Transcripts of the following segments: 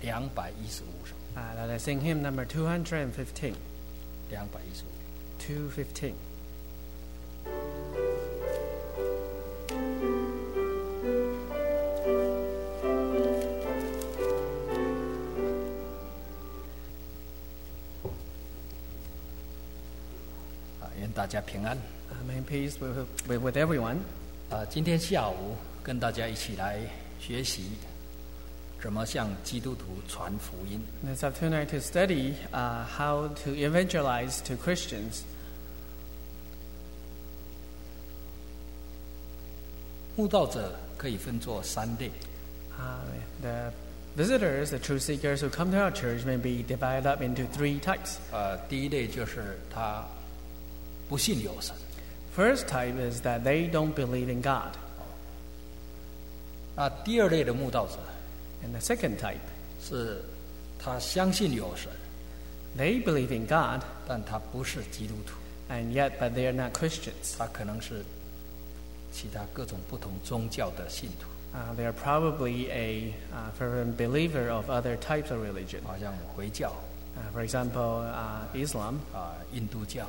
215首。 Let us sing hymn number 215. 215。 215. 愿大家平安。 May peace be with everyone. 今天下午跟大家一起来学习怎么向基督徒传福音。 This afternoon to study how to evangelize to Christians. 慕道者可以分作3类。 The visitors, the truth seekers who come to our church may be divided up into 3 types. 第一类就是他不信有神。 First type is that they don't believe in God. 那第二类的慕道者 And the second type, 是他相信有神， they believe in God, 但他不是基督徒， and yet, but they are not Christians. 他可能是其他各种不同宗教的信徒， They are probably a fervent believer of other types of religion. 好像回教 For example, Islam, 印度教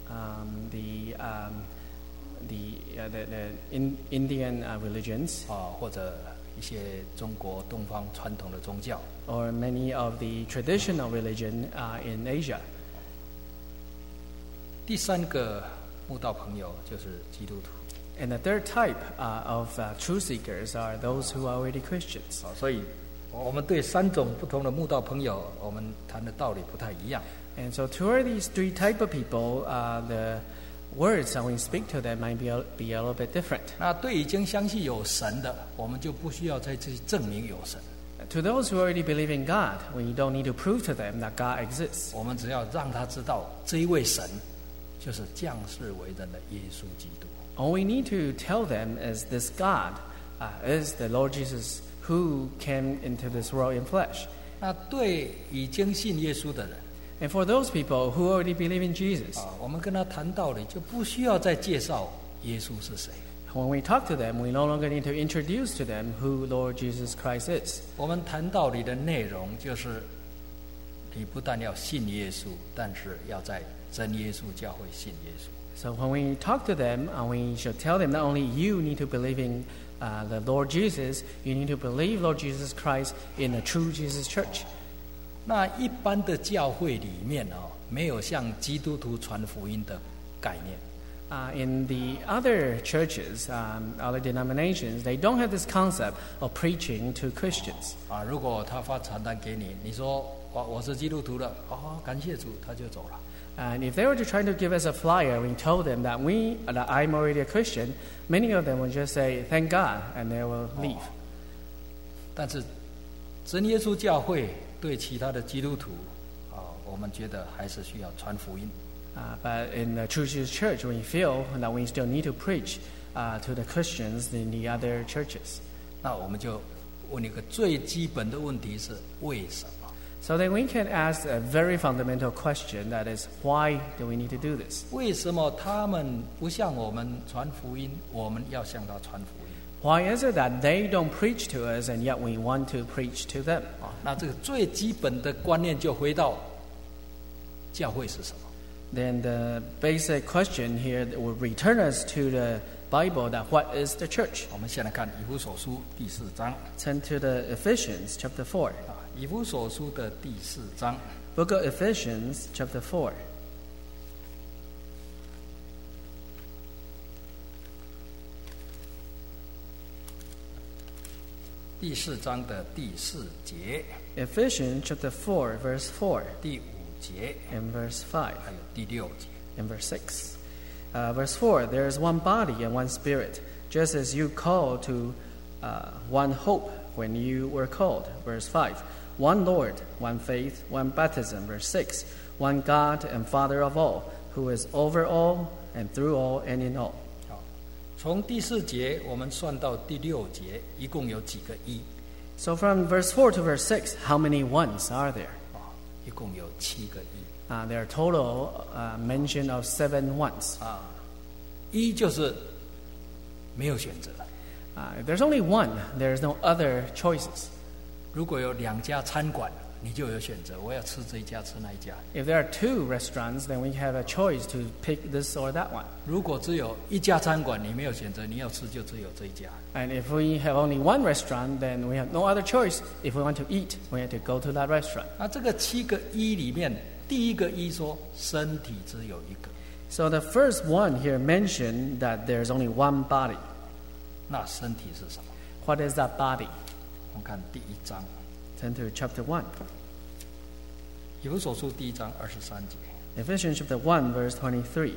Indian religions, 或者一些中国东方传统的宗教。 or many of the traditional religion in Asia. 第3个慕道朋友就是基督徒。 And the third type of truth seekers are those who are already Christians. 所以我们对3种不同的慕道朋友，我们谈的道理不太一样。 And so toward these 3 type of people, the words that we speak to them might be a little bit different. 那对已经相信有神的，我们就不需要在这里证明有神。 To those who already believe in God, we don't need to prove to them that God exists. 我们只要让他知道这一位神就是降世为人的耶稣基督。 All we need to tell them is this God is the Lord Jesus who came into this world in flesh. 那对已经信耶稣的人， And for those people who already believe in Jesus, 我们跟他谈道理就不需要再介绍耶稣是谁。 when we talk to them, we no longer need to introduce to them who Lord Jesus Christ is. 我们谈道理的内容就是，你不但要信耶稣，但是要在真耶稣教会信耶稣。 So when we talk to them, we should tell them not only you need to believe in the Lord Jesus, you need to believe Lord Jesus Christ in the true Jesus Church. 那一般的教会里面没有向基督徒传福音的概念。 In the other churches, other denominations, they don't have this concept of preaching to Christians. 如果他发传单给你，你说我是基督徒了，感谢主，他就走了。 And if they were to try to give us a flyer, we told them that I'm already a Christian, many of them would just say, thank God, and they will leave. 但是真耶稣教会对其他的基督徒我们觉得还是需要传福音。 But in the True Jesus Church, we feel that we still need to preach to the Christians in the other churches. 那我们就问一个最基本的问题是为什么？ So then we can ask a very fundamental question, that is, why do we need to do this? 为什么他们不向我们传福音，我们要向他传福音？ Why is it that they don't preach to us and yet we want to preach to them? 那这个最基本的观念就回到教会是什么？ Then the basic question here will return us to the Bible, that what is the church? 我们先来看以弗所书第4章。 Turn to the Ephesians chapter 4. 以弗所书的第4章。 Book of Ephesians chapter 4. 第4章的第4节。 Ephesians chapter 4, verse 4. 第5节。 And verse 5. 还有第6节。 And verse 6. Verse 4, there is one body and one spirit, just as you called to one hope when you were called. Verse 5, one Lord, one faith, one baptism. Verse 6, one God and Father of all, who is over all and through all and in all. 从第4节我们算到第6节，一共有几个一？ So from verse 4 to verse 6, how many ones are there? 一共有7个一。 There are total mention of 7 ones. 一就是没有选择。 If there's only one, there is no other choices. 如果有2家餐馆，你就有选择，我要吃这一家，吃那一家。 If there are 2 restaurants, then we have a choice to pick this or that one. 如果只有1家餐馆，你没有选择，你要吃就只有这一家。 And if we have only 1 restaurant, then we have no other choice. If we want to eat, we have to go to that restaurant. 那这个7个一里面，第一个一说身体只有一个， So the first one here mentioned that there's only one body. 那身体是什么？ What is that body? 我们看第1章， Turn to chapter 1. 以弗所书第1章23节。 Ephesians chapter 1, verse 23.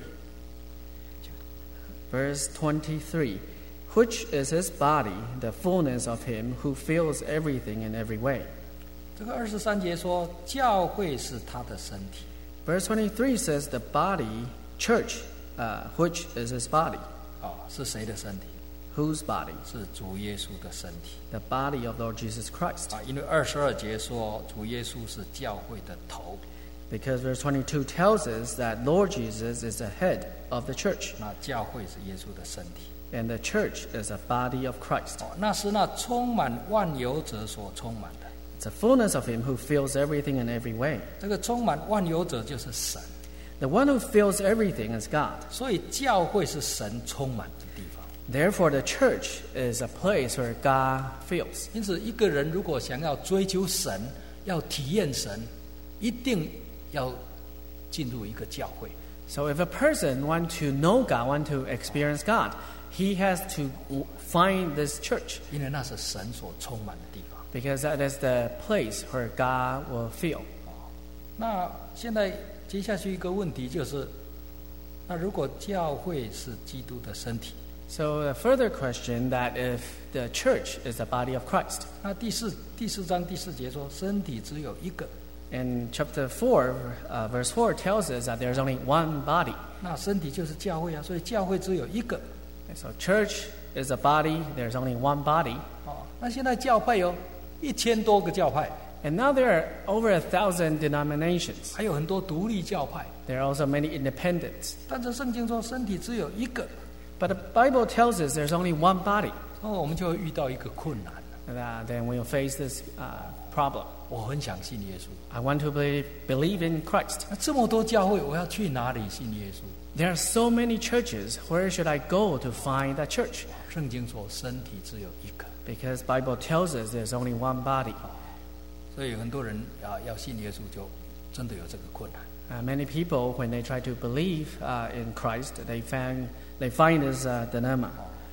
Verse 23. Which is his body, the fullness of him who fills everything in every way. 这个23节说，教会是他的身体。 Verse 23 says the body, church, which is his body. 是谁的身体？ Whose body? 是主耶稣的身体。 The body of Lord Jesus Christ. 因为22节说，主耶稣是教会的头。 Because verse 22 tells us that Lord Jesus is the head of the church. 那教会是耶稣的身体。 And the church is a body of Christ. 那是那充满万有者所充满的。 It's the fullness of him who fills everything in every way. 这个充满万有者就是神。 The one who fills everything is God. 所以教会是神充满的地方。 Therefore, the church is a place where God fills. 因此，一个人如果想要追求神，要体验神，一定要进入一个教会。 So if a person wants to know God, want to experience God, he has to find this church. 因为那是神所充满的地方。 Because that is the place where God will fill. 那现在接下去一个问题就是，那如果教会是基督的身体， So a further question that if the church is the body of Christ. 那第四章第4节说，身体只有一个， And chapter 4, verse 4 tells us that there's only one body. 那身体就是教会啊，所以教会只有一个。 And so church is a body, there's only one body. 那现在教派有1000多个教派， And now there are over 1,000 denominations. 还有很多独立教派， There are also many independents. 但是圣经说身体只有一个， But the Bible tells us there's only one body. 我们就会遇到一个困难。 And, then we'll face this problem. 我很想信耶稣， I want to believe in Christ. 那这么多教会，我要去哪里信耶稣？ There are so many churches. Where should I go to find that church? 圣经说身体只有一个， Because Bible tells us there's only one body. 所以很多人要信耶稣，就真的有这个困难。 Many people, when they try to believe in Christ, they find this dilemma.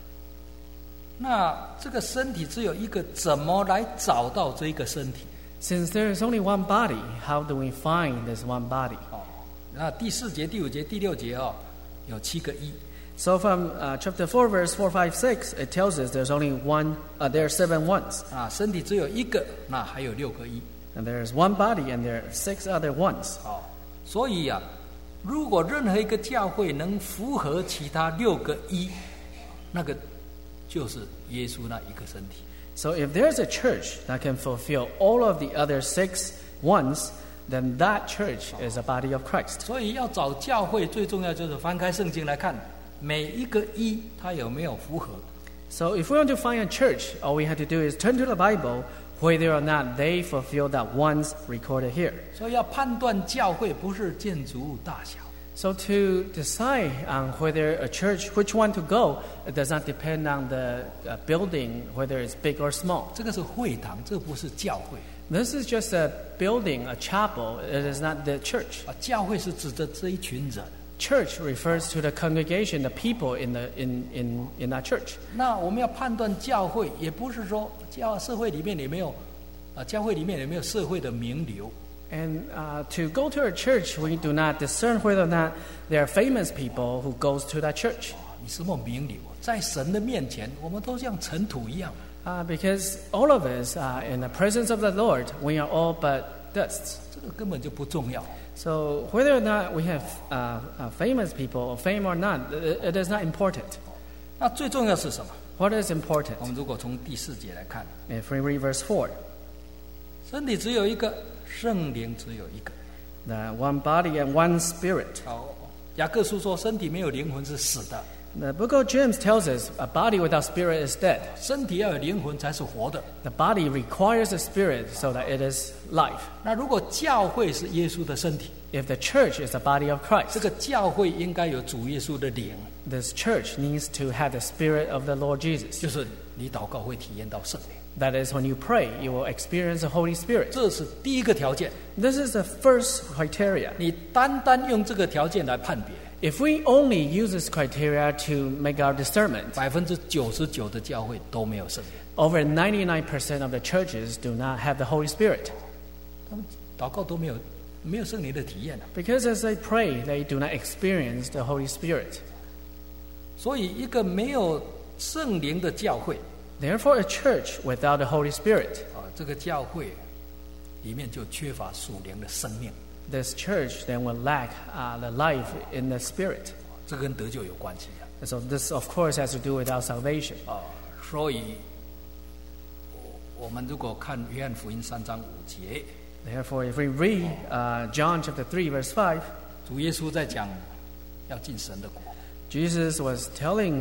那这个身体只有一个，怎么来找到这一个身体？ Since there is only one body, how do we find this one body? 那第4节、第5节、第6节有7个一。 So from chapter 4, verse 4, 5, 6, it tells us there's only one. There are 7 ones, 身体只有一个，那还有6个一。 and there is one body, and there are 6 other ones. 所以如果任何一个教会能符合其他6个一，那个就是耶稣那一个身体。 So if there's a church that can fulfill all of the other 6 ones, then that church is a body of Christ. 所以要找教会，最重要就是翻开圣经来看，每一个一它有没有符合。 So if we want to find a church, all we have to do is turn to the Bible, whether or not they fulfill that ones recorded here. 所以要判断教会不是建筑物大小。 So to decide on whether a church, which one to go, it does not depend on the building, whether it's big or small. 这个是会堂，这不是教会。 This is just a building, a chapel. It is not the church. 教会是指着这一群人。 Church refers to the congregation, the people in that church. 那我们要判断教会，也不是说社会里面有没有教会里面有没有社会的名流。 And to go to a church, we do not discern whether or not there are famous people who goes to that church. 你什么名流？在神的面前，我们都像尘土一样。 Because all of us, in the presence of the Lord, we are all but dust. 这个根本就不重要。 So whether or not we have famous people or fame or not, it is not important. 那最重要是什么？ What is important? 我们如果从第4节来看， If we read verse 4, 身体只有一个，圣灵只有一个。 the one body and one spirit. 雅各书说，身体没有灵魂是死的。 The book of James tells us a body without spirit is dead. 身体要有灵魂才是活的。 The body requires a spirit so that it is life. 那如果教会是耶稣的身体， If the church is the body of 这 Christ, 个教会应该有主耶稣的灵， this church needs to have the spirit of the Lord Jesus. 就是你祷告会体验到圣灵， That is, when you pray, you will experience the Holy Spirit. 这是第一个条件。 This is the first criteria. 你单单用这个条件来判别， If we only use this criteria to make our discernment, 99%的教会都没有圣灵， over 99% of the churches do not have the Holy Spirit. 他们祷告都没有圣灵的体验啊。 Because as they pray, they do not experience the Holy Spirit. 所以一个没有圣灵的教会 Therefore, a church without the Holy Spirit, 啊，这个教会里面就缺乏属灵的生命， this church then will lack the life in the Spirit. 这跟得救有关系啊。 And so this, of course, has to do with our salvation. 所以，我们如果看约翰福音3章5节， Therefore, if we read John chapter 3, verse 5, 主耶稣在讲要进神的国。 Jesus was telling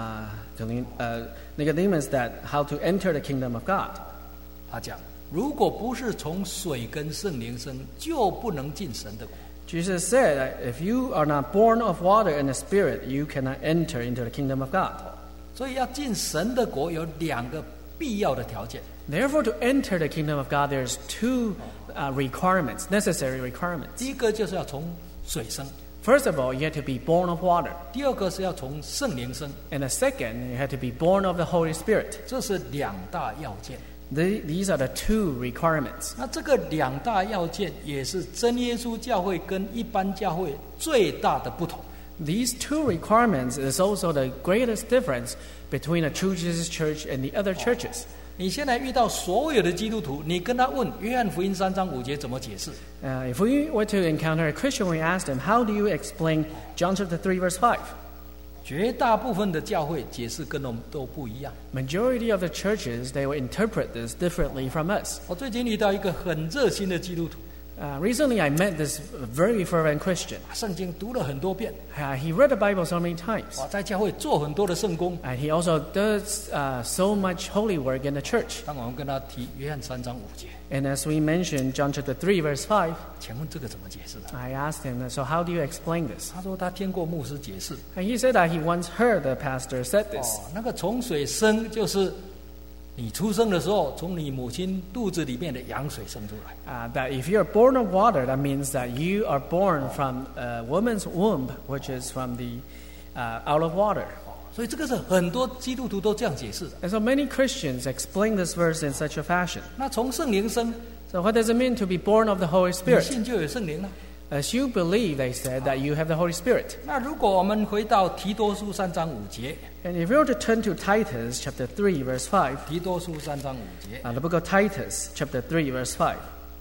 Nicodemus that how to enter the kingdom of God. 他讲，如果不是从水跟圣灵生，就不能进神的国。 Jesus said that if you are not born of water and the Spirit, you cannot enter into the kingdom of God. 所以要进神的国有2个必要的条件。 Therefore, to enter the kingdom of God, there's two requirements, necessary requirements. 第一个就是要从水生， First of all, you have to be born of water. 第二个是要从圣灵生， And the second, you have to be born of the Holy Spirit. 这是2大要件。 These are the two requirements. 那这个2大要件也是真耶稣教会跟一般教会最大的不同。 These two requirements is also the greatest difference between a true Jesus church and the other churches. 你现在遇到所有的基督徒，你跟他问约翰福音3章5节怎么解释？ If we were to encounter a Christian, we asked them, how do you explain John chapter 3, verse 5? 绝大部分的教会解释跟我们都不一样。 Majority of the churches, they will interpret this differently from us. 我最近遇到一个很热心的基督徒， Recently, I met this very fervent Christian. 圣经读了很多遍， He read the Bible so many times. 在教会做很多的圣工。 And he also does so much holy work in the church. 当我们跟他提约翰3章5节， And as we mentioned, John chapter 3, verse 5, 请问这个怎么解释的？ I asked him, so how do you explain this? 他说他听过牧师解释， And he said that he once heard the pastor said this. 那个从水生就是你出生的时候从你母亲肚子里面的羊水生出来。 That if you're born of water, that means that you are born from a woman's womb, which is from the out of water. 所以这个是很多基督徒都这样解释的。 And so many Christians explain this verse in such a fashion. 那从圣灵生， So what does it mean to be born of the Holy 你 Spirit? 信就有圣灵了。 As you believe, they said, that you have the Holy Spirit. 那如果我们回到提多书3章5节， And if we were to turn to Titus chapter 3, verse 5, 提多书3章5节， the book of Titus chapter 3, verse 5.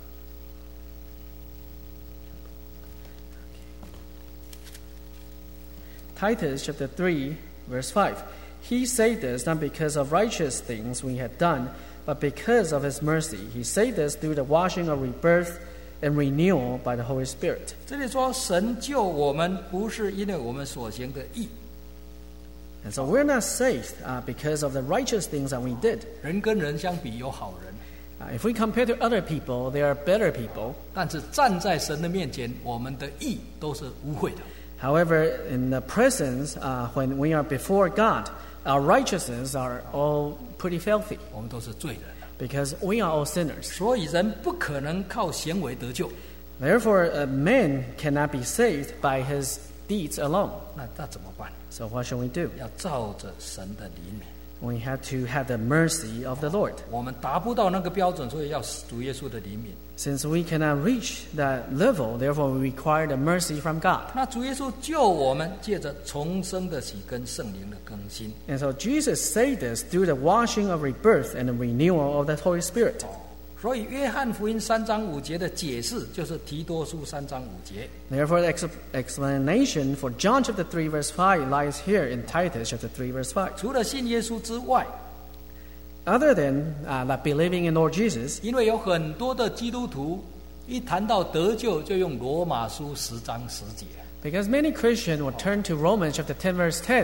Titus chapter 3, verse 5. He saved us not because of righteous things we had done, but because of his mercy. He saved us through the washing of rebirth and renewal by the Holy Spirit. 这里说神救我们不是因为我们所行的义， And so we're not saved because of the righteous things that we did. 人跟人相比有好人， If we compare to other people, they are better people. 但是站在神的面前，我们的义都是污秽的。 However, in the presence, when we are before God, our righteousness are all pretty filthy 我们都是罪人， because we are all sinners. 所以人不可能靠行为得救。 Therefore, a man cannot be saved by his deeds alone. 那怎么办？ So what shall we do? 要照着神的怜悯。 We have to have the mercy of the Lord. 我们达不到那个标准，所以要主耶稣的怜悯。 Since we cannot reach that level, therefore we require the mercy from God. 那主耶稣救我们，借着重生的洗跟圣灵的更新。 And so Jesus saved us through the washing of rebirth and the renewal of the Holy Spirit. 所以约翰福音3章5节的解释，就是提多书3章5节。 Therefore, the explanation for John chapter 3, verse 5 lies here in Titus chapter 3, verse 5. 除了信耶稣之外， Other than that believing in Lord Jesus, 因为有很多的基督徒一谈到得救，就用罗马书10章10节。 because many Christians will turn to Romans chapter 10, verse 10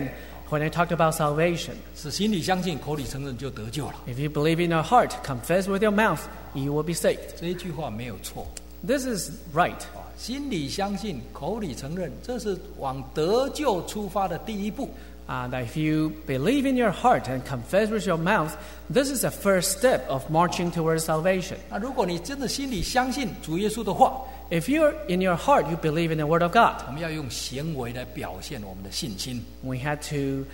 when I talked about salvation. 是心里相信，口里承认就得救了。 If you believe in your heart, confess with your mouth, you will be saved. 这一句话没有错。 This is right. 心里相信，口里承认，这是往得救出发的第一步。 That if you believe in your heart and confess with your mouth, this is the first step of marching towards salvation. 那如果你真的心里相信主耶稣的话， If you're in your heart, you believe in the Word of God. 我们要用行为来表现我们的信心。 We had to,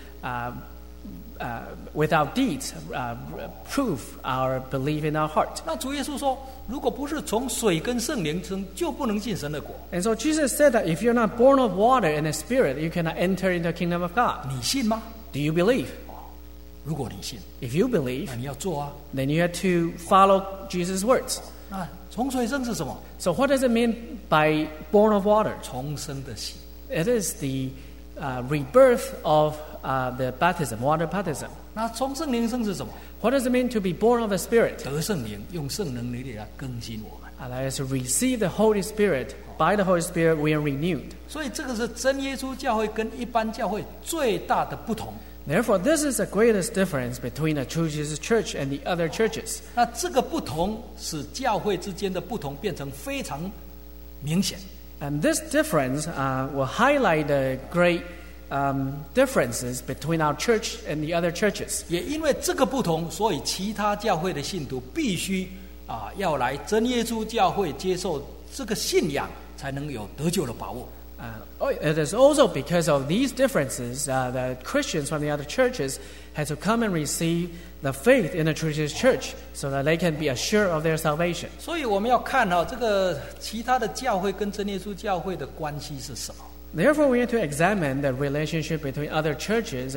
with our deeds, prove our belief in our heart. 那主耶稣说，如果不是从水跟圣灵生，就不能进神的国。 And so Jesus said that if you're not born of water and the Spirit, you cannot enter into the kingdom of God. 你信吗？ Do you believe? 如果你信， If you believe, 那你要做啊。 then you have to follow Jesus' words. 那从水生是什么？ So what does it mean by born of water? 重生的喜。 It is the rebirth of the baptism, water baptism. 那从圣灵生是什么？ What does it mean to be born of the Spirit? 得圣灵，用圣灵的力来更新我们。 That is to receive the Holy Spirit. By the Holy Spirit, we are renewed. 所以这个是真耶稣教会跟一般教会最大的不同。 Therefore, this is the greatest difference between the true Jesus Church and the other churches. 那这个不同使教会之间的不同变成非常明显。 And this difference will highlight the great differences between our church and the other churches. 也因为这个不同，所以其他教会的信徒必须要来真耶稣教会接受这个信仰，才能有得救的把握。 It is also because of these differences that Christians from the other churches had to come and receive the faith in the true Jesus Church so that they can be assured of their salvation. 所以我们要看这个其他的教会跟真耶稣教会的关系是什么。 Therefore, we have to examine the relationship between other churches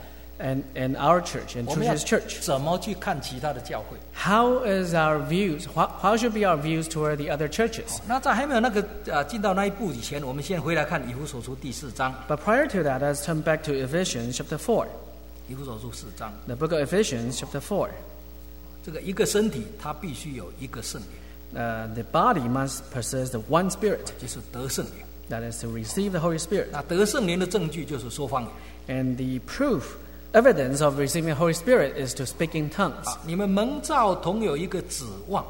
and our church, and 我 true 们要 Jesus Church. 怎么去看其他的教会？ How is our views? How should be our views toward the other churches? 那在还没有那个进到那一步以前，我们先回来看以弗所书第4章。 But prior to that, let's turn back to Ephesians chapter 4. 以弗所书4章， The book of Ephesians chapter 4. 这个一个身体，它必须有一个圣灵， The body must possess the one Spirit, 就是得圣灵。 that is to receive the Holy Spirit. 那得圣灵的证据就是说方言。 And the evidence of receiving the Holy Spirit is to speak in tongues. 你们蒙召同有一个指望，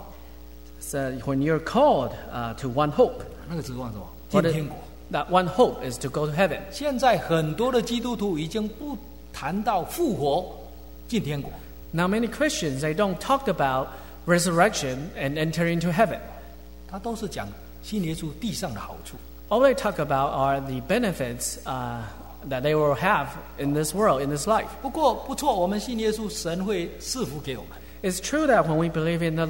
So when you're called to one hope, 那个指望是什么？ what 进 is- 天国。 that one hope is to go to heaven. 现在很多的基督徒已经不谈到复活进天国， Now many Christians, they don't talk about resurrection and enter into heaven. 他都是讲信耶稣地上的好处。 All they talk about are the benefits that they will have in this world, in this life. 不过不错，我们信耶稣，神会赐福给我们， It's true that when we believe in the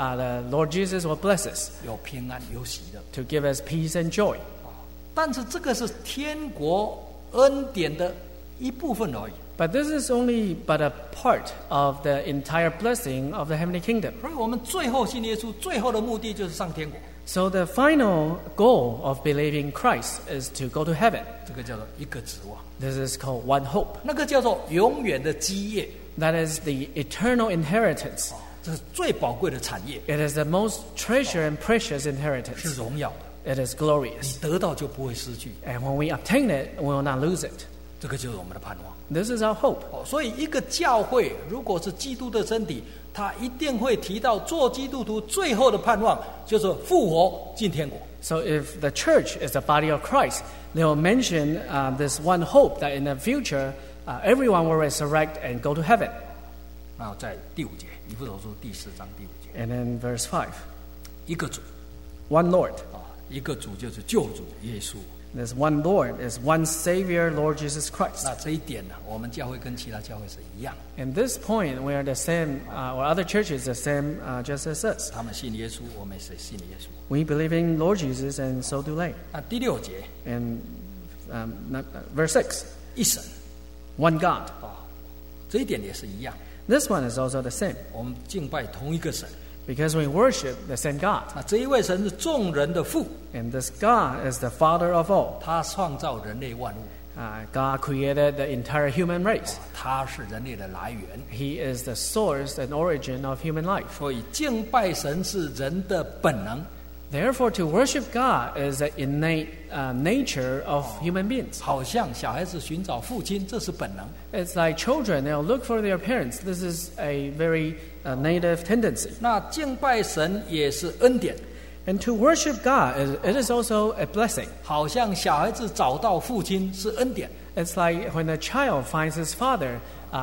Lord Jesus will bless us 有平安，有喜乐。 to give us peace and joy. 但是这个是天国恩典的一部分而已。 But this is only but a part of the entire blessing of the heavenly kingdom. 所以我们最后信耶稣，最后的目的就是上天国。 So the final goal of believing Christ is to go to heaven. 这个叫做一个指望， This is called one hope. 那个叫做永远的基业， That is the eternal inheritance. 这是最宝贵的产业， It is the most treasured and precious 是 inheritance. 荣耀的。 It is glorious. 你得到就不会失去， And when we obtain it, we will not lose it. 这个就是我们的盼望。 This is our hope. 所以一个教会如果是基督的身体，他一定会提到做基督徒最后的盼望就是复活进天国。 So if the church is the body of Christ, they will mention this one hope that in the future, everyone will resurrect and go to heaven. 然后在第5节，以弗所书第4章第5节， And then verse 5, 一个主 one Lord. 一个主就是救主耶稣。 This one Lord is one Savior, Lord Jesus Christ. 那这一点呢，我们教会跟其他教会是一样， In this point, we are the same, or other churches the same just as us. 他们信耶稣，我们也是信耶稣。 We believe in Lord Jesus, and so do they. 那第6节， And verse 6, 一神 one God. 这一点也是一样， This one is also the same, 我们敬拜同一个神。 because we worship the same God. 那这一位神是众人的父， And this God is the Father of all. 他创造人类万物， God created the entire human race. 他是人类的来源。 He is the source and origin of human life. 所以敬拜神是人的本能， Therefore, to worship God is an innate nature of human beings. 好像小孩子寻找父亲，这是本能。 It's like children, they'll look for their parents. This is a very native tendency. 那敬拜神也是恩典， And to worship God, it is also a blessing. 好像小孩子找到父亲是恩典。 It's like when a child finds his father,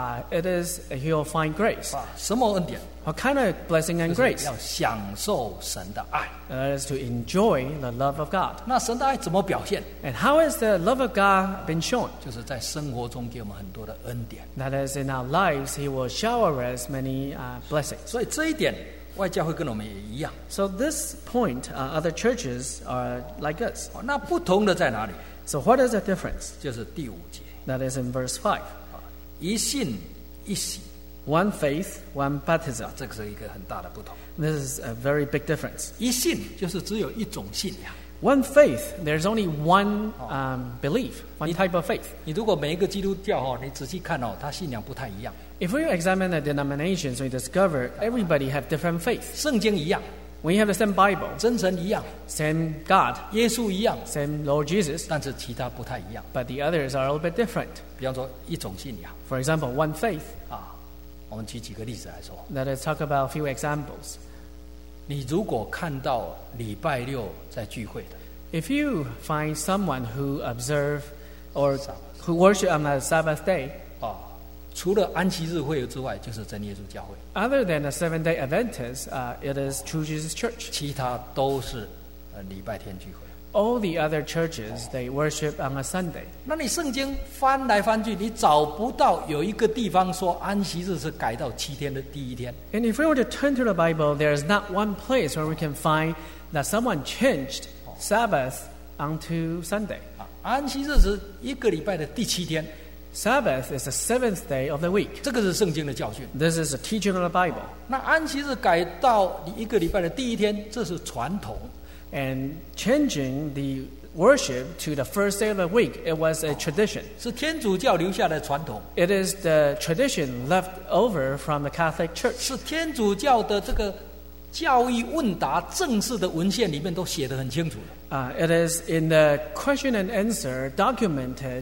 he'll find grace. 什么恩典？ What kind of blessing and 就是 grace? 要享受神的爱。 That is to enjoy the love of God. 那神的爱怎么表现？ And how has the love of God been shown? 就是在生活中给我们很多的恩典。 That is, in our lives, He will shower us many blessings. 所以这一点，外教会跟我们也一样。 So this point, other churches are like us. 那不同的在哪里？ So what is the difference? 就是第5节， That is in verse 5. 一信一洗， One faith, one baptism. 这个是一个很大的不同。 This is a very big difference. 一信就是只有一种信仰。 One faith, there's only one belief, one type of faith. 你如果每一个基督教你仔细看他信仰不太一样， If we examine the denominations, we discover everybody have different faith. 圣经一样， We have the same Bible, 真神一样， same God, 耶稣一样， same Lord Jesus, 但是其他不太一样。 but the others are a little bit different. 比方说一种信仰 For example, one faith. 我们举几个例子来说。 Let us talk about a few examples. 你如果看到礼拜六在聚会的， If you find someone who observe or who worship on a Sabbath day, 除了安息日会之外，就是真耶稣教会， other than the Seventh-day Adventists, it is True Jesus Church. 其他都是礼拜天聚会。 All the other churches, they worship on a Sunday. 那你圣经翻来翻去，你找不到有一个地方说安息日是改到7天的第一天。 And if we were to turn to the Bible, there is not one place where we can find that someone changed Sabbath onto Sunday. 安息日是一个礼拜的第7天， Sabbath is the seventh day of the week. 这个是圣经的教训。 This is a teaching of the Bible. 那安息日改到一个礼拜的第一天，这是传统。 And changing the worship to the first day of the week, it was a tradition. 是天主教留下的传统， It is the tradition left over from the Catholic Church. 是天主教的这个教义问答正式的文献里面都写得很清楚的。 It is in the question and answer documented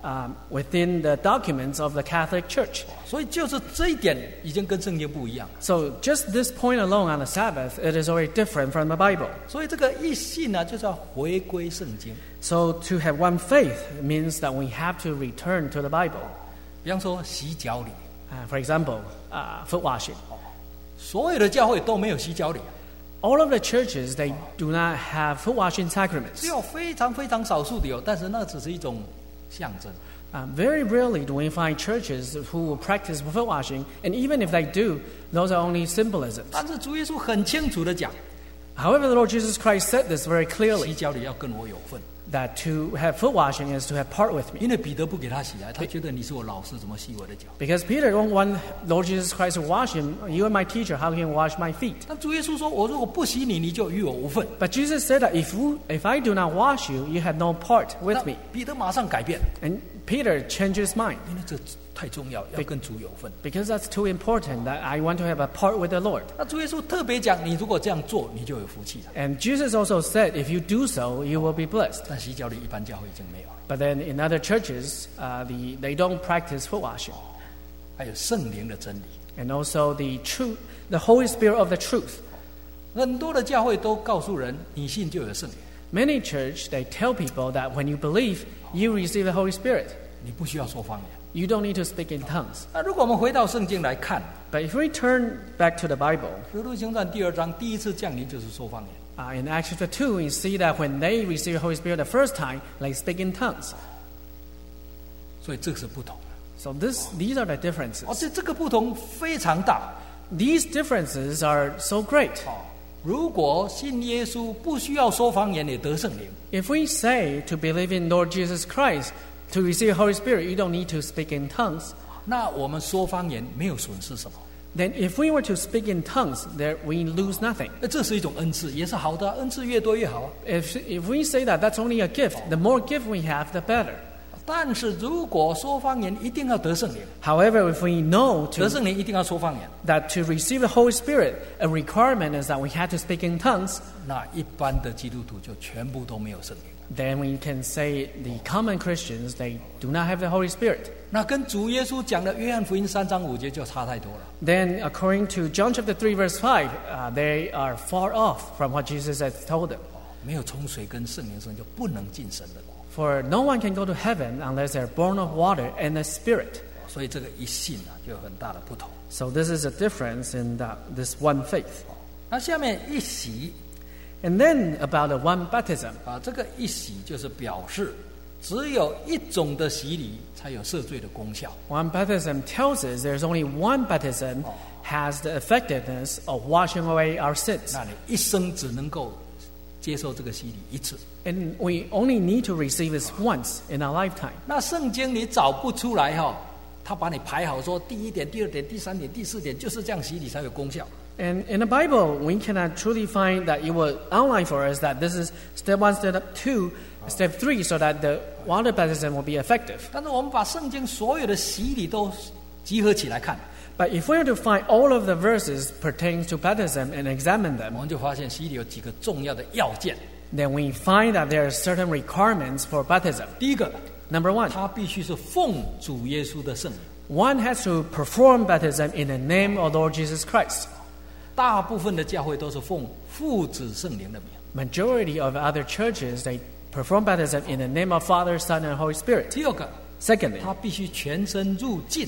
within the documents of the Catholic Church. 所以就是这一点已经跟圣经不一样。 So just this point alone on the Sabbath, it is already different from the Bible. 所以这个一信呢，就是要回归圣经。 So to have one faith means that we have to return to the Bible. 比方说洗脚礼， For example, foot washing. 所有的教会都没有洗脚礼， All of the churches, they do not have foot washing sacraments. 只有非常非常少数的有，但是那只是一种象征。 Very rarely do we find churches who will practice foot washing, and even if they do, those are only symbolisms. 但是主耶稣很清楚的讲， However, the Lord Jesus Christ said this very 洗 clearly, 脚礼要跟我有份， that to have foot washing is to have part with me. 因为彼得不给他洗啊，他觉得你是我老师，怎么洗我的脚？ Because Peter don't want Lord Jesus Christ to wash him. You are my teacher. How can you wash my feet? 但主耶稣说：“我如果不洗你，你就与我无份。 But Jesus said that if I do not wash you, you have no part ” with 那 me. 彼得马上改变， And Peter changed his mind 因为这太重要，要跟主有份。 because that's too important that I want to have a part with the Lord. 那主耶稣特别讲，你如果这样做，你就有福气了。 And Jesus also said, if you do so, you will be blessed. 但洗脚礼一般教会已经没有了。 But then in other churches, they don't practice foot washing. 还有圣灵的真理， And also the Holy Spirit of the truth. 很多的教会都告诉人，你信就有圣灵， Many church, they tell people that when you believe, you receive the Holy Spirit. 你不需要说方言。 You don't need to speak in tongues. 那如果我们回到圣经来看， But if we turn back to the Bible, 《使徒行传》第2章第一次降临就是说方言。 in Acts chapter 2, we see that when they receive the Holy Spirit the first time, they speak in tongues. 所以这个是不同的， So these are the differences. 而且这个不同非常大。 These differences are so great. 如果信耶稣不需要说方言也得圣灵， If we say to believe in Lord Jesus Christ, to receive the Holy Spirit, you don't need to speak in tongues. 那我们说方言没有损失什么？ Then if we were to speak in tongues, we lose nothing. 这是一种恩赐，也是好的，恩赐越多越好。 If we say that that's only a gift, the more gift we have, the better. 但是如果说方言，一定要得圣灵。 However, if we know 得 to, 圣灵一定要说方言。 that to receive the Holy Spirit, a requirement is that we have to speak in tongues, 那一般的基督徒就全部都没有圣灵。 then we can say the common Christians, they do not have the Holy Spirit. 那跟主耶稣讲的约翰福音3章5节就差太多了。 Then, according to John chapter 3, verse 5, they are far off from what Jesus has told them. 没有从水跟圣灵生，就不能进神的国。 For no one can go to heaven unless they're born of water and the Spirit. 所以这个一信啊，就有很大的不同。 So this is a difference in this one faith. 那下面一洗 And then about the one baptism. 啊，这个一洗就是表示只有一种的洗礼才有赦罪的功效。 One baptism tells us there's only one baptism has the effectiveness of washing away our sins. 那你一生只能够接受这个洗礼一次。 And we only need to receive this once in our lifetime. 那圣经你找不出来哈，他把你排好说第一点、第二点、第三点、第四点，就是这样洗礼才有功效。 And in the Bible, we cannot truly find that it will outline for us that this is step 1, step 2, step 3, so that the water baptism will be effective. 但是我们把圣经所有的洗礼都集合起来看， But if we were to find all of the verses pertaining to baptism and examine 我 them, 们就发现洗礼有几个重要的要件。 then we find that there are certain requirements for baptism. 第一个， Number 1, 它必须是奉主耶稣的圣灵。 one has to perform baptism in the name of Lord Jesus Christ. 大部分的教会都是奉父子圣灵的名。 Majority of other churches, they perform baptism in the name of Father, Son, and Holy Spirit. 第二个， Secondly, 它必须全身入浸。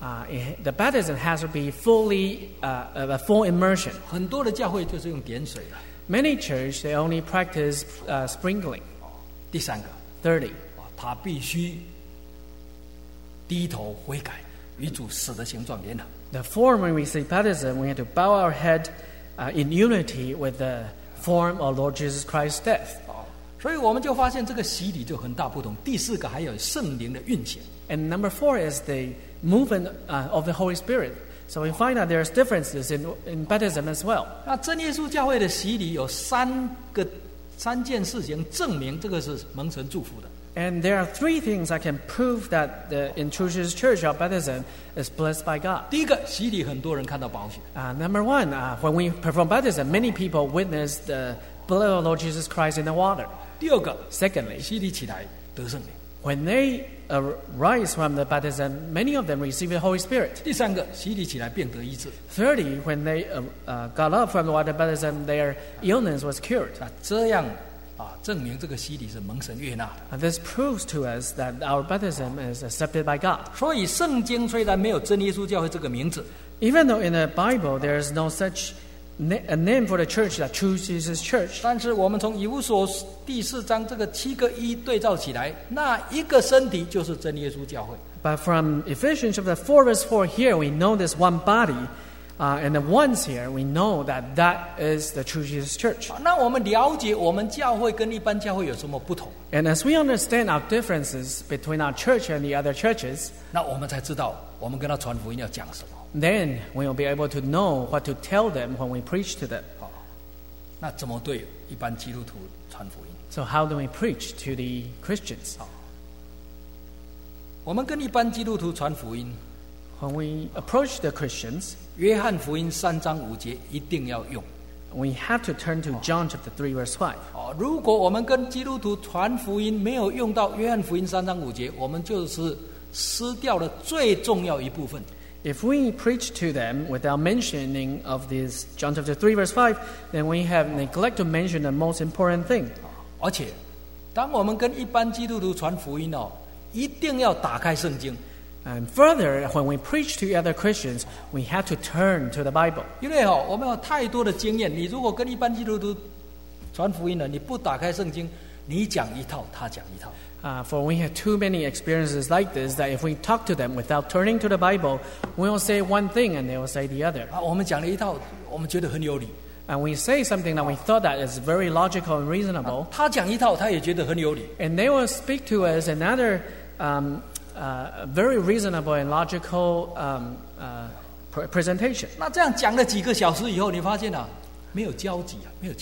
the baptism has to be fully, a full immersion. 很多的教会就是用点水的。 Many churches, they only practice sprinkling. 第三个， Thirdly, 他必须低头悔改，与主死的形状联合。 the form when we say baptism, we have to bow our head in unity with the form of Lord Jesus Christ's death. 所以我们就发现这个洗礼就很大不同。第四个还有圣灵的运行。 And number 4 is the movement of the Holy Spirit. So we find that there's differences in baptism as well. 那真耶稣教会的洗礼有三件事情证明这个是蒙神祝福的。 And there are 3 things that can prove that the in True Jesus Church our baptism is blessed by God. 第一个，洗礼很多人看到宝血； Number 1, when we perform baptism, many people witness the blood of Lord Jesus Christ in the water. 第二个， Secondly, 洗礼起来得圣灵； when they rise from the baptism, many of them receive the Holy Spirit. 第三个，洗礼起来便得医治。 Thirdly, when they got up from the water baptism, their illness was cured. 那这样证明这个洗礼是蒙神悦纳的。 And this proves to us that our baptism is accepted by God. 所以圣经虽然没有真耶稣教会这个名字， Even though in the Bible there is no such a name for the church, that True Jesus Church, 但是我们从以弗所第4章这个7个一对照起来，那一个身体就是真耶稣教会。 but from Ephesians chapter 4 verse 4 here, we know this one body, and the ones here, we know that that is the True Jesus Church. 那我们了解我们教会跟一般教会有什么不同， And as we understand our differences between our church and the other churches, 那我们才知道我们跟他传福音要讲什么。 then we will be able to know what to tell them when we preach to them. 那怎么对一般基督徒传福音？ So how do we preach to the Christians? 我们跟一般基督徒传福音， When we approach the Christians, 约翰福音3章5节一定要用。 we have to turn to John chapter 3 verse 5. 如果我们跟基督徒传福音没有用到约翰福音3章5节，我们就是失掉了最重要一部分。 If we preach to them without mentioning of this John chapter 3 verse 5, then we have neglected to mention the most important thing. 而且，当我们跟一般基督徒传福音一定要打开圣经， And further, when we preach to other Christians, we have to turn to the Bible. 因为我们有太多的经验。你如果跟一般基督徒传福音了，你不打开圣经，你讲一套，他讲一套。 For we have too many experiences like this that if we talk to them without turning to the Bible, we will say one thing and they will say the other. 我们讲了一套，我们觉得很有理。 And we say something that we thought that is very logical and reasonable, 他讲一套，他也觉得很有理。 and they will speak to us another very reasonable and logical presentation. 那这样讲了几个小时以后，你发现没有交集没有结果。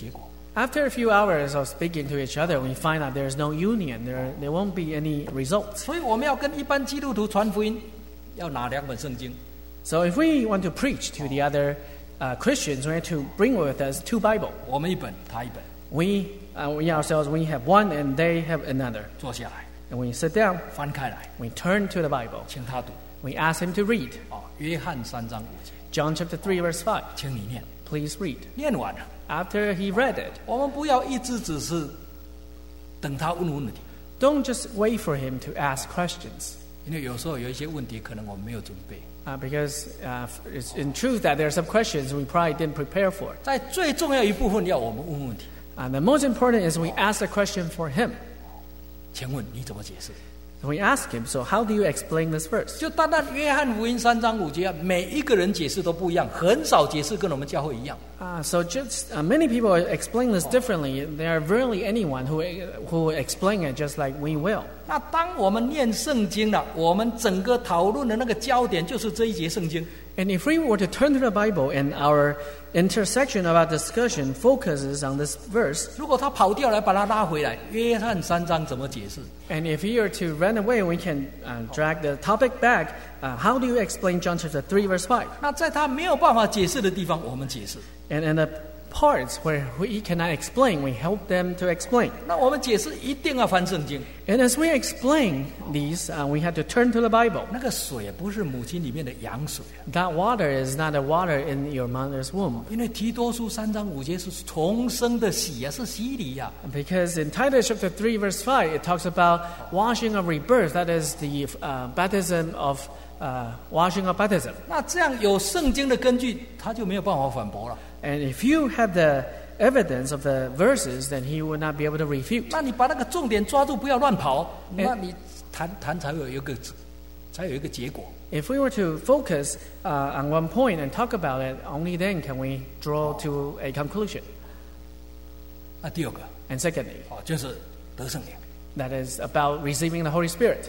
After a few hours of speaking to each other, we find out there's no union. There won't be any results. 所以我们要跟一般基督徒传福音，要拿2本圣经。 So if we want to preach to the other Christians, we have to bring with us 2 Bibles. 我们1本，他1本， We ourselves, we have one and they have another. 坐下来， And we sit down, 翻开来， we turn to the Bible. 请他读。 We ask him to read. 约翰3章5节， John chapter 3, verse 5. 请你念。 Please read. 念完了， After he read it, 我们不要一直只是等他问问题， don't just wait for him to ask questions. 因为有时候有一些问题可能我们没有准备。 Because it's in truth that there are some questions we probably didn't prepare for. 在最重要一部分要我们问问题， And the most important is we ask the question for him. 请问你怎么解释？ We ask him, so how do you explain this verse? 就单单约翰福音3章5节啊，每一个人解释都不一样，很少解释跟我们教会一样。 So just many people explain this differently. There are rarely anyone who explain it just like we will. 那当我们念圣经了，我们整个讨论的那个焦点就是这一节圣经。 And if we were to turn to the Bible and our intersection of our discussion focuses on this verse, 如果他跑掉来，把他拉回来，约翰3章怎么解释？ and if he were to run away, we can drag the topic back. How do you explain John chapter 3, verse 5? 那在他没有办法解释的地方，我们解释。 And in the parts where he cannot explain, we help them to explain. 那我们解释一定要翻圣经。 And as we explain these, we have to turn to the Bible. 那个水不是母亲里面的羊水， That water is not the water in your mother's womb. 因为提多书3章5节是重生的洗啊，是洗礼呀、 Because in Titus chapter 3, verse 5, it talks about washing of rebirth. That is the baptism of washing of baptism. 那这样有圣经的根据，他就没有办法反驳了。 And if you have the evidence of the verses, then he would not be able to refute. 那你把那个重点抓住，不要乱跑，那你谈才有一个结果。 If we were to focus on one point and talk about it, only then can we draw to a conclusion. 那第二个 And secondly, 就是得圣灵 that is about receiving the Holy Spirit.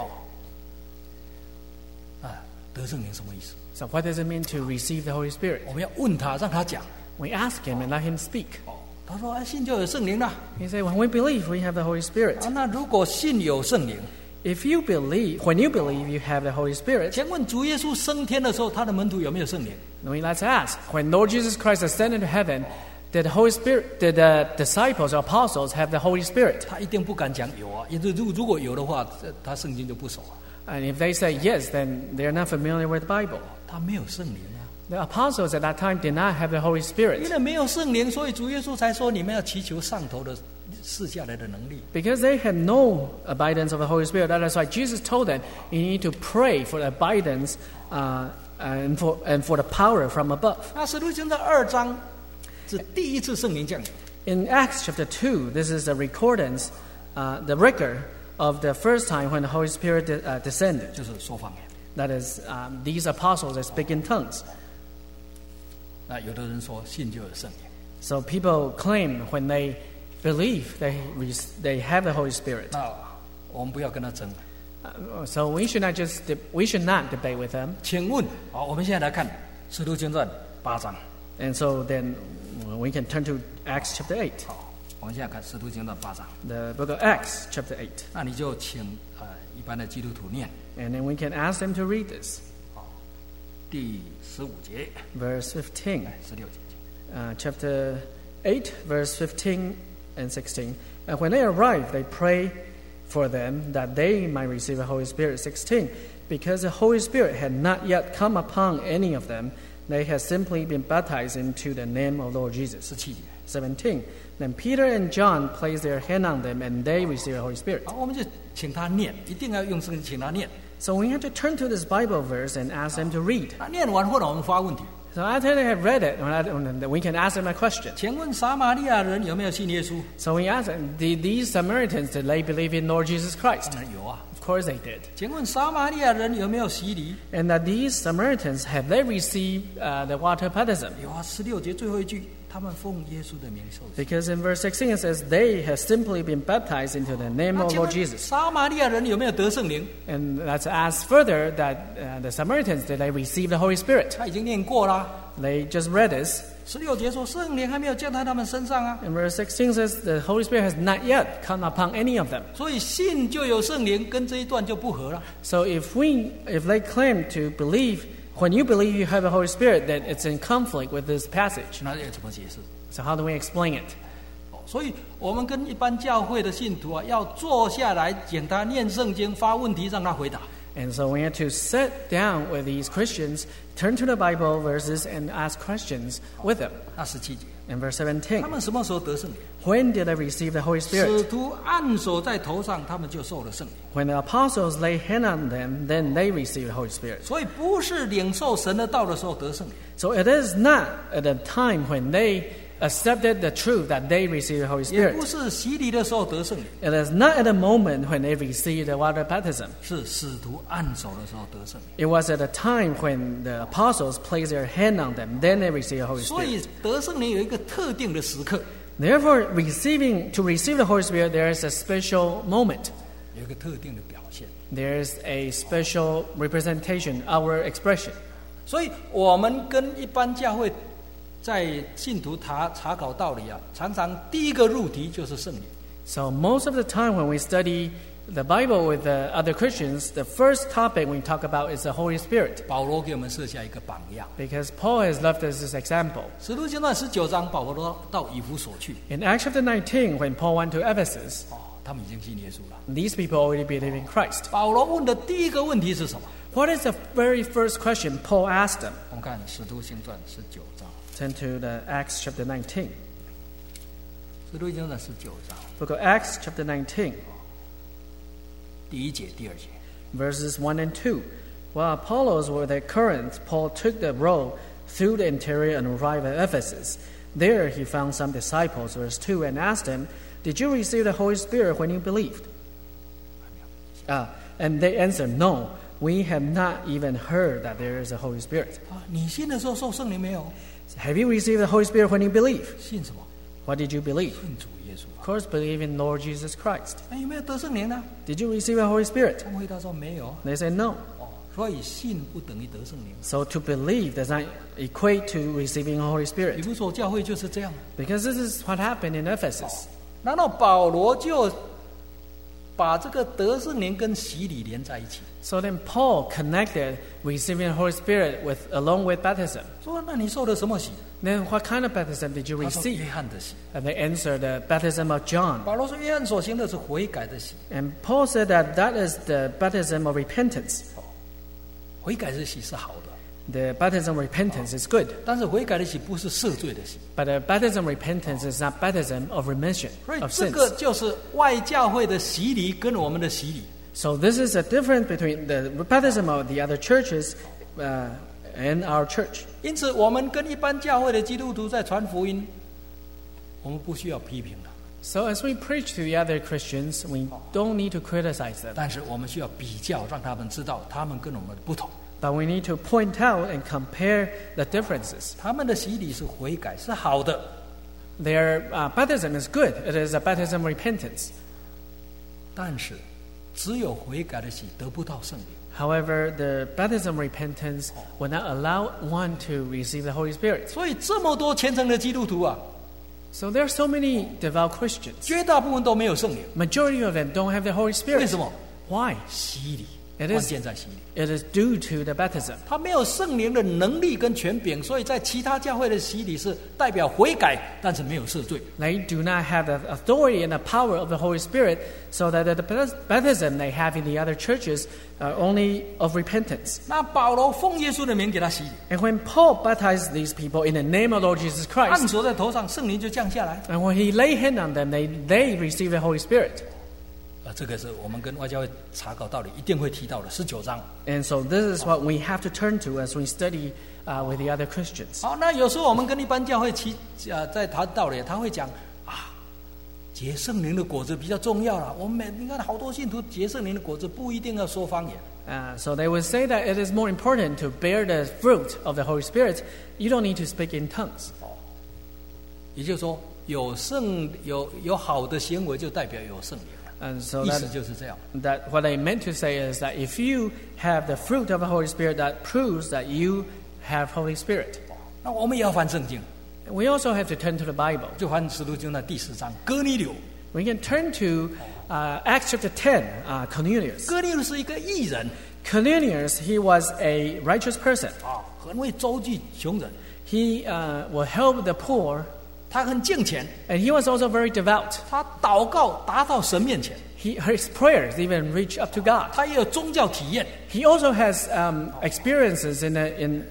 得圣灵什么意思？ So what does it mean to receive the Holy Spirit? 我们要问他，让他讲。 We ask him and let him speak. 他说：“信就有圣灵了。 He said, when we believe, we have the Holy Spirit. 那如果信有圣灵， If you believe, when you believe, you have the Holy Spirit. 请问主耶稣升天的时候，他的门徒有没有圣灵？ Let's ask, when Lord Jesus Christ ascended to heaven, did the Holy Spirit, did the disciples or apostles have the Holy Spirit? 他一定不敢讲有啊，因为如果有的话，他圣经就不熟啊。 And if they say yes, then they're not familiar with the Bible. 他没有圣灵啊， The apostles at that time did not have the Holy 因 Spirit 为没有圣灵，所以主耶稣才说你们要祈求上头的赐下来的能力。 because they had no abidance of the Holy Spirit. That is why Jesus told them, you need to pray for the abidance and for the power from above. 那使徒行传2章是第一次圣灵降临。 In Acts chapter 2, this is the recordance, the record of the first time when the Holy Spirit descended. 就是说方言。 That is, these apostles that speak in tongues. 那有的人说信就有圣灵， So people claim when they believe they have the Holy Spirit. 那我们不要跟他争。 So we should not debate with them. 请问，好，我们现在来看使徒行传8章。 And so then we can turn to Acts chapter 8, 好，我们现在看使徒行传8章。 the book of Acts chapter 8. 那你就请一般的基督徒念 And then we can ask them to read this. 第15节、 Verse 15, 16节。 chapter 8, verse 15 and 16. And when they arrived, they pray for them that they might receive the Holy Spirit. 16. Because the Holy Spirit had not yet come upon any of them, they had simply been baptized into the name of Lord Jesus. 17节。 17. Then Peter and John placed their hand on them, and they received the Holy Spirit. 好，我们就请他念，一定要用圣经请他念。 So we have to turn to this Bible verse and ask them to read. 那念完后呢，我们发问题。 So after they have read it, we can ask them a question. 请问撒玛利亚人有没有信耶稣？ So we ask them, did these Samaritans, did they believe in Lord Jesus Christ? 当然有啊。 Of course they did. 请问撒玛利亚人有没有洗礼？ And that these Samaritans, have they received the water baptism? 有啊，16节最后一句，他们奉耶稣的名受洗。 Because in verse 16 it says, they have simply been baptized into the name 那 of 请 Lord 问 Jesus. 撒玛利亚人有没有得圣灵？ And let's ask further that the Samaritans, did they receive the Holy Spirit? 他已经念过啦。 They just read this. 16节说圣灵还没有降在他们身上啊， And verse 16 says the Holy Spirit has not yet come upon any of them. 所以信就有圣灵，跟这一段就不合了。 So if they claim to believe, when you believe you have the Holy Spirit, then it's in conflict with this passage. 那要怎么解释？ So how do we explain it? 所以我们跟一般教会的信徒啊，要坐下来，请他念圣经，发问题让他回答。 And so we have to sit down with these Christians, turn to the Bible verses and ask questions with them. 那17节， In verse 他 17, 们什么时候得圣灵？ when did they receive the Holy 使 Spirit? 徒按手在头上，他们就受了圣灵。 When the apostles lay hand on them, then they received the Holy Spirit. 所以不是领受神的道的时候得圣灵， So it is not at the time when they accepted the truth that they received the Holy 也不 Spirit. 是洗礼的时候得圣灵， It is not at the moment when they received the water baptism. 是使徒按手的时候得圣灵。 It was at the time when the apostles placed their hand on them, then they received the Holy 所 Spirit. 以得圣灵有一个特定的时刻， Therefore, to receive the Holy Spirit, there is a special moment. 有一个特定的表现。 There is a special representation, our expression. 所以我们跟一般教会在信徒查考道理啊，常常第一个入题就是圣灵。 So most of the time when we study the Bible with the other Christians, the first topic we talk about is the Holy Spirit. 保罗给我们设下一个榜样。 Because Paul has left us this example. 使徒行传19章，保罗到以弗所去， In Acts chapter 19, when Paul went to Ephesus, 他们已经信耶稣了。 these people already believe in Christ. 保罗问的第一个问题是什么？ What is the very first question Paul asked them? 我们看使徒行传19章， Turn to the Acts chapter 19. 使徒行传19章 Book of Acts chapter 19, 第1节、第2节。 verses 1 and 2. While Apollos were at Corinth, Paul took the road through the interior and arrived at Ephesus. There he found some disciples, verse 2, and asked them, "Did you receive the Holy Spirit when you believed?" And they answered, "No, we have not even heard that there is a Holy Spirit." 你信的时候受圣灵没有？ Have you received the Holy Spirit when you believe? 信什么？ What did you believe? 信主耶稣。 Of course, believe in Lord Jesus Christ. 那有没有得圣灵呢？ Did you receive the Holy Spirit? 他们回答说没有。 They said no. 所以信不等于得圣灵。 So to believe does not equate to receiving the Holy 以 Spirit. 弗所教会就是这样。 Because this is what happened in Ephesus. 然后保罗就把这个得圣灵跟洗礼连在一起， So then Paul connected receiving the Holy Spirit along with baptism. 说那你受的什么洗？ Then what kind of baptism did you 他说 receive? 约翰的洗。 And they answered the baptism of John. 保罗说约翰所行的是悔改的洗， And Paul said that is the baptism of repentance. 悔改的洗是好的， The baptism of repentance is good. 但是悔改的洗不是赦罪的洗。 But the baptism of repentance is not baptism of remission 所以 of 这 sins. 个就是外教会的洗礼跟我们的洗礼。 So this is a difference between the baptism of the other churches and our church. 因此，我们跟一般教会的基督徒在传福音，我们不需要批评的， So as we preach to the other Christians, we don't need to criticize them. 但是我们需要比较，让他们知道他们跟我们不同。 But we need to point out and compare the differences. 他们的洗礼是悔改，是好的， Their baptism is good. It is a baptism of repentance. 但是只有悔改的洗得不到圣灵。 However, the baptism of repentance will not allow one to receive the Holy Spirit. 所以这么多虔诚的基督徒啊， So there are so many devout Christians. 绝大部分都没有圣灵。 Majority of them don't have the Holy 为 Spirit. 什么？ Why? 洗礼， It 关 is, 键在洗礼。 it is due to the baptism. 他没有圣灵的能力跟权柄，所以在其他教会的洗礼是代表悔改，但是没有赦罪。 They do not have the authority and the power of the Holy Spirit, so that the baptism they have in the other churches are only of repentance. 那保罗奉耶稣的名给他洗礼， And when Paul baptized these people in the name of Lord Jesus 按 Christ, 手在头上，圣灵就降下来。 and when he laid hand on them, they received the Holy Spirit. 这个是我们跟外教会查考道理一定会提到的19章。 And so this is what we have to turn to as we study with the other Christians. 好，那有时候我们跟一般教会在谈道理，他会讲啊，结圣灵的果子比较重要啦。我们你看好多信徒结圣灵的果子不一定要说方言。 So they would say that it is more important to bear the fruit of the Holy Spirit. You don't need to speak in tongues. 也就是说，有好的行为就代表有圣灵。 And so 意思就是这样。 that what I meant to say is that if you have the fruit of the Holy Spirit, that proves that you have Holy Spirit. 那我们也要翻圣经。 We also have to turn to the Bible. 就翻使徒行传第10章，哥尼流。 We can turn to Acts chapter 10, Cornelius. 哥尼流是一个义人 Cornelius, he was a righteous person. 啊，很会周济穷人， He will help the poor, 他很敬虔， and he was also very devout. 他祷告达到神面前， His prayers even reach up to God. 他也有宗教体验。 He also has experiences in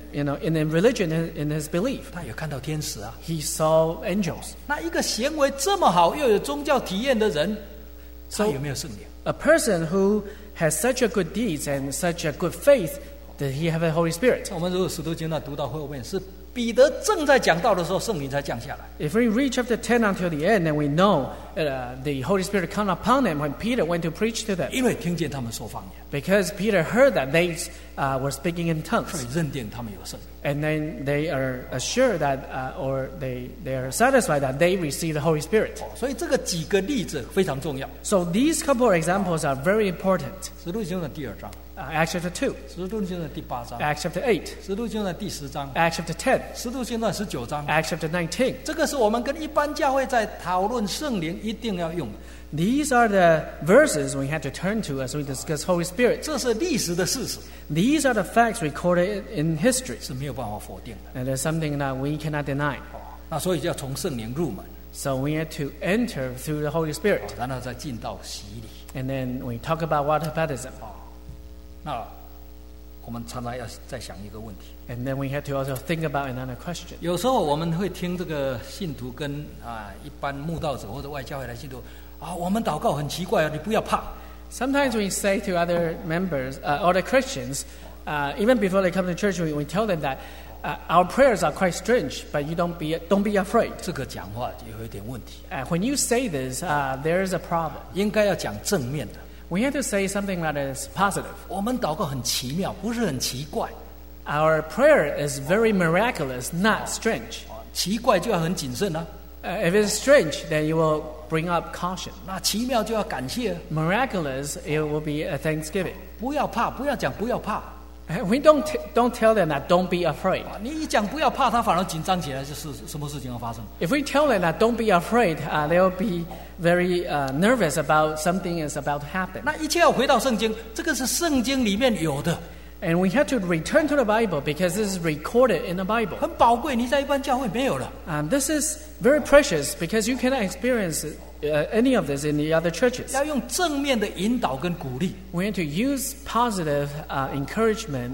religion, in his belief. 他也看到天使啊。 He saw angels. 那一个行为这么好又有宗教体验的人，他 So- 有没有圣灵？ A person who has such a good deeds and such a good faith, did he have the Holy Spirit? 我们如果使徒行传读到后面，是彼得正在讲道的时候，圣灵才降下来。 If we reach chapter 10 until the end, then we know the Holy Spirit come upon them when Peter went to preach to them. 因为听见他们说方言， Because Peter heard that they were speaking in 所 tongues. 以认定他们有圣灵。 And then they are assured that, or they are satisfied that they receive the Holy Spirit. 所以这个几个例子非常重要。 So these couple of examples are very important. 使徒行传第2章， Acts chapter 2, 使徒行传第8章， Acts chapter 8, 使徒行传第10章， Acts chapter 10, 使徒行传19章。 Acts chapter 19. 这个是我们跟一般教会在讨论圣灵一定要用的， These are the verses we had to turn to as we discuss Holy Spirit. 这是历史的事实， These are the facts recorded in history. 是没有办法否定的。 And there's something that we cannot deny. 那所以就要从圣灵入门， So we had to enter through the Holy Spirit. 然后再进到洗礼。 And then we talk about water baptism. 那我们常常要再想一个问题， And then we had to also think about another question. 有时候我们会听这个信徒跟一般慕道者或者外教会来信徒我们祷告很奇怪啊，你不要怕。 Sometimes we say to other members, other Christians, even before they come to church, we tell them that our prayers are quite strange, but you don't be afraid. 这个讲话有一点问题， When you say this, there is a problem. 应该要讲正面的。 We have to say something that is positive. 我们祷告很奇妙，不是很奇怪。 Our prayer is very miraculous, not strange. 奇怪就要很谨慎啊， If it's strange, then you will bring up caution. 那奇妙就要感谢， Miraculous, it will be a thanksgiving. 不要怕，不要讲不要怕。 We don't tell them that don't be afraid. 你一讲不要怕，他反而紧张起来，就是什么事情要发生。 If we tell them that don't be afraid, they will be very nervous about something is about to happen. 那一切要回到圣经，这个是圣经里面有的， And we have to return to the Bible because this is recorded in the Bible. 很宝贵，你在一般教会没有了。 This is very precious because you cannot experience any of this in the other churches. 要用正面的引导跟鼓励， We have to use positive encouragement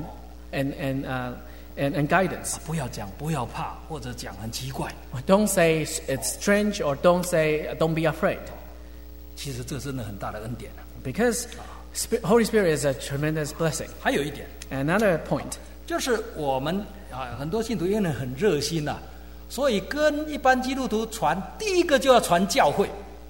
and guidance. 不要讲不要怕，或者讲很奇怪。 Don't say it's strange or don't say don't be afraid. 其实这真的很大的恩典啊。 Because Holy Spirit is a tremendous blessing. 还有一点， Another point. 就是我们很多信徒因为很热心呐，所以跟一般基督徒传，第一个就要传教会。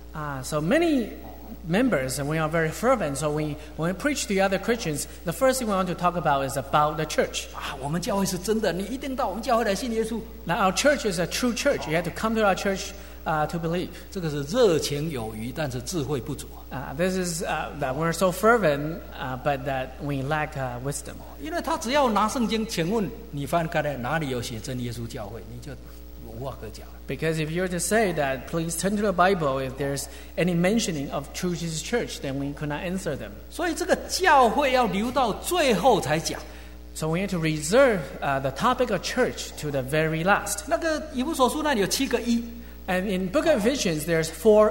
So many members, and we are very fervent, so when we preach to the other Christians, the first thing we want to talk about is about the church. 我们教会是真的，你一定到我们教会来信耶稣。 Now, our church is a true church. You have to come to our church to believe. 这个是热情有余，但是智慧不足。 This is that we're so fervent, but that we lack wisdom. 因为他只要拿圣经，请问你翻开来哪里有写真耶稣教会，你就无话可讲。 Because if you're to say that, please turn to the Bible, if there's any mentioning of True Jesus Church, then we could not answer them. 所以这个教会要留到最后才讲。 So we have to reserve the topic of church to the very last. 那个以弗所书那里有7个一， And in Book of Ephesians, there's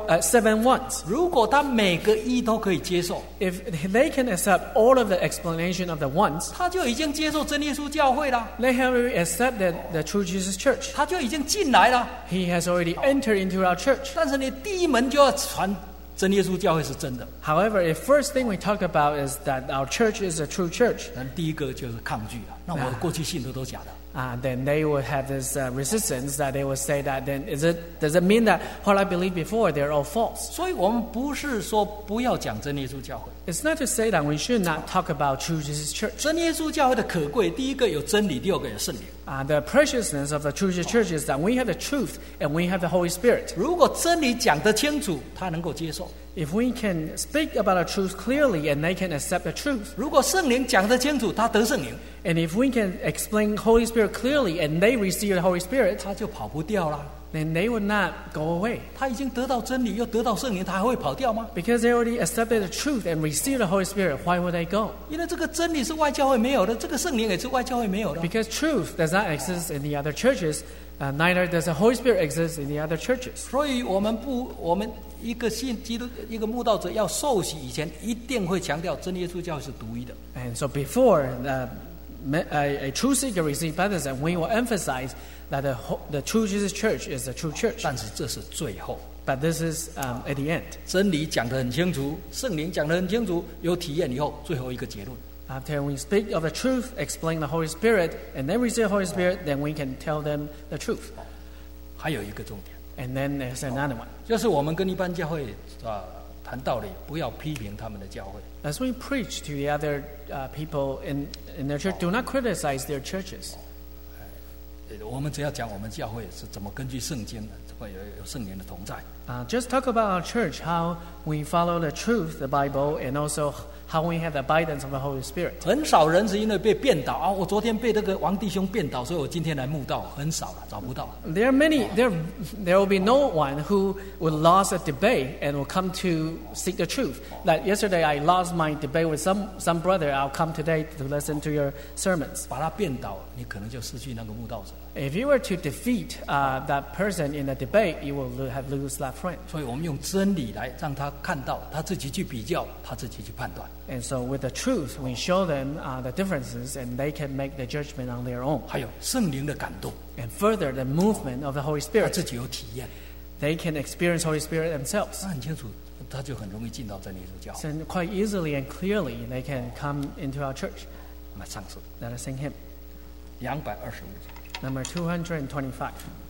7 ones. 如果他每个一都可以接受， If they can accept all of the explanation of the ones, 他就已经接受真耶稣教会了， they have already accepted the True Jesus Church. 他就已经进来了。 He has already entered into our church. 但是你第一门就要传真耶稣教会是真的， However, the first thing we talk about is that our church is a true church. 那第一个就是抗拒了。那我过去信的都假的。 Then they would have this resistance that they would say that then does it mean that what I believed before, they're all false? 所以我们不是说不要讲真耶稣教会， It's not to say that we should not talk about True Jesus Church. 真耶稣教会的可贵，第一个有真理，第二个有圣灵。 The preciousness of the True Jesus Church is that we have the truth and we have the Holy Spirit. 如果真理讲得清楚，他能够接受； If we can speak about the truth clearly and they can accept the truth, 如果圣灵讲得清楚，他得圣灵。 and if we can explain Holy Spirit Spirit clearly and they receive the Holy Spirit, 他就跑不掉啦。 then they would not go away. 他已经得到真理，又得到圣灵，他还会跑掉吗？ Because they already accepted the truth and received the Holy Spirit, why would they go? 因为这个真理是外教会没有的，这个圣灵也是外教会没有的。 Because truth does not exist in the other churches, neither does the Holy Spirit exist in the other churches. 所以我们一个信基督一个慕道者要受洗以前，一定会强调真耶稣教会是独一的。 And so before a true seeker receives baptism, we will emphasize that the true Jesus Church is the true church. 但是这是最后， But this is at the end. 真理讲得很清楚，圣灵讲得很清楚，有体验以后，最后一个结论。 After we speak of the truth, explain the Holy Spirit, and then receive the Holy Spirit, then we can tell them the truth. 还有一个重点， And then there's another one. 就是我们跟一般教会谈道理，不要批评他们的教会。 As we preach to the other people in their church, do not criticize their churches. 我们只要讲我们教会是怎么根据圣经的，怎么有圣灵的同在。 Just talk about our church, how we follow the truth, the Bible, and also how we have the abidance of the Holy Spirit. 很少人是因为被辩倒啊，我昨天被这个王弟兄辩倒，所以我今天来慕道，很少了，找不到。 There will be no one who will lose a debate and will come to seek the truth. Like yesterday, I lost my debate with some brother. I'll come today to listen to your sermons. 把他辩倒，你可能就失去那个慕道者。 If you were to defeat that person in a debate, you will have lose that friend. 所以我们用真理来让他看到，他自己去比较，他自己去判断。 And so with the truth, we show them the differences, and they can make the judgment on their own. 还有圣灵的感动， And further, the movement of the Holy 他 Spirit. 自己有体验， They can experience Holy Spirit themselves. 他很清楚，他就很容易进到真理主教。 So quite easily and clearly, they can come into our church. 我们唱诗 Let us sing him. 225节。 Number 225.